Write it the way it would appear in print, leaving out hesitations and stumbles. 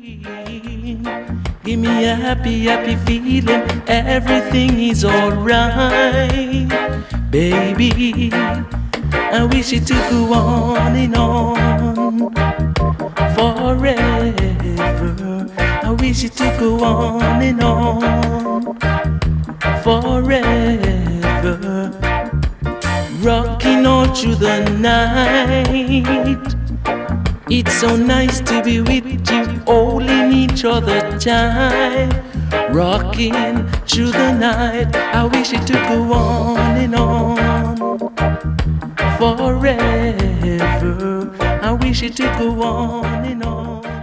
Give me a happy, happy feeling. Everything is alright, baby. I wish it to go on and on forever. I wish it to go on and on forever. Rocking all through the night. It's so nice to be with you, holding each other tight. Rocking through the night. I wish it to go on and on forever. I wish it to go on and on.